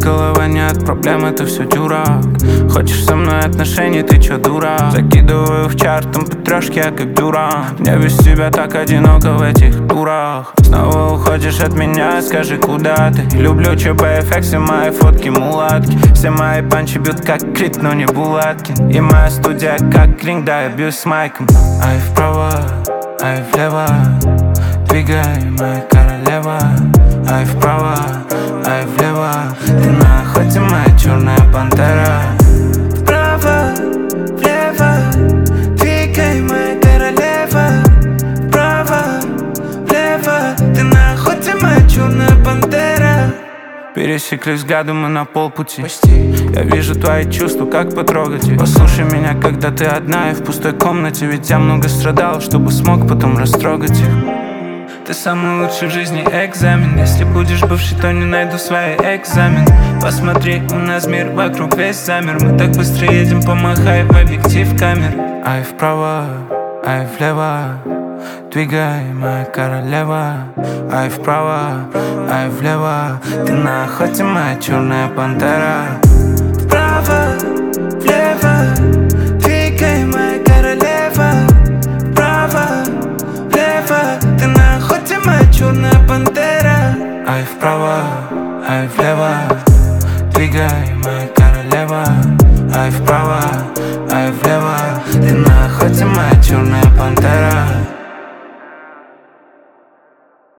голова не от проблем, это все дурак. Хочешь со мной отношений, ты чё, дура? Закидываю в чартом по трешке, я как дура. Мне без тебя так одиноко в этих турах. Снова уходишь от меня, скажи, куда ты? Люблю ЧПФ, все мои фотки мулатки. Все мои панчи бьют как Крит, но не Булаткин. И моя студия как Клинк, да, я бьюсь с майком. Ай вправо, ай влево, двигай, моя королева. Ай вправо, ай влево, ты на охоте, моя черная пантера. Вправо, влево, двигай, моя королева. Вправо, влево, ты на охоте, моя черная пантера. Пересеклись взглядом мы на полпути. Я вижу твои чувства, как потрогать их. Послушай меня, когда ты одна и в пустой комнате. Ведь я много страдал, чтобы смог потом растрогать их. Ты самый лучший в жизни экзамен. Если будешь бывший, то не найду свои экзамен. Посмотри, у нас мир вокруг весь замер. Мы так быстро едем, помахай в объектив камер. Ай вправо, ай влево, двигай, моя королева. Ай вправо, ай влево, ты на охоте, моя черная пантера. Вправо, влево, двигай, моя королева. Вправо, влево, ты на охоте, моя черная пантера. Ай вправо, ай влево, двигай, моя королева. Ай вправо, ай влево, ты на охоте, моя черная пантера.